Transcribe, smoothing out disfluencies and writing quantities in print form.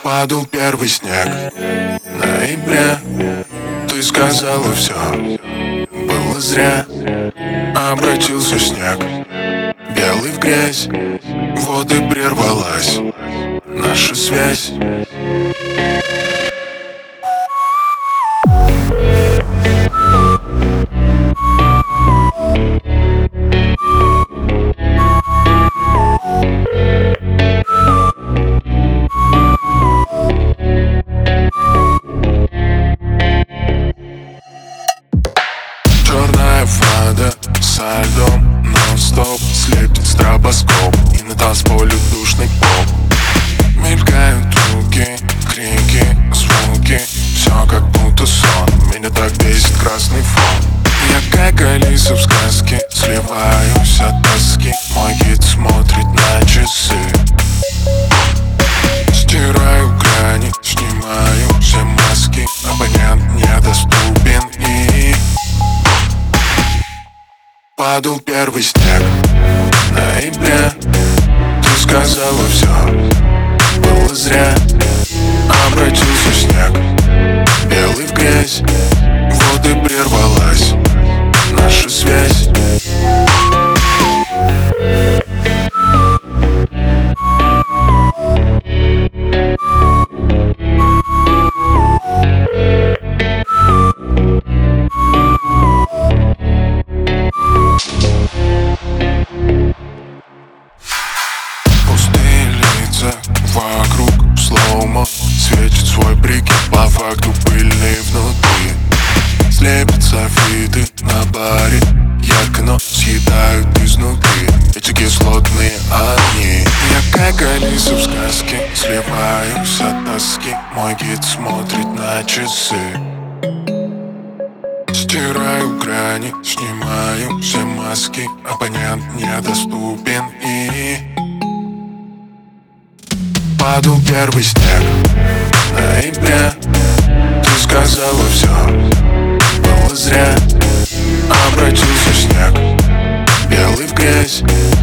Падал первый снег в ноябре. Ты сказала все, было зря. Обратился снег белый в грязь. Вот и прервалась наша связь. Черная вода со льдом нон-стоп слепит стробоскоп, и на танцполе душный поп. Мелькают руки, крики, звуки, все как будто сон. Меня так бесит красный фон. Я как Алиса в сказке, сливаюсь от тоски. Мой гид смотрит на часы. Стираю грани, снимаю все маски. Абонент недоступен и падал первый снег в ноябре. Ты сказала все, было зря. Обратился снег белый в грязь. Вот и прервалась наша связь. Вокруг слоумо светит свой прикид, по факту пыльный внутри. Слепят софиты на баре, ярко, но съедают изнутри эти кислотные огни. Я как Алиса в сказке, сливаюсь от тоски. Мой гид смотрит на часы. Стираю грани, снимаю все маски. Абонент недоступен и падал первый снег в ноябре. Ты сказала все, было зря. Обратился снег белый в грязь.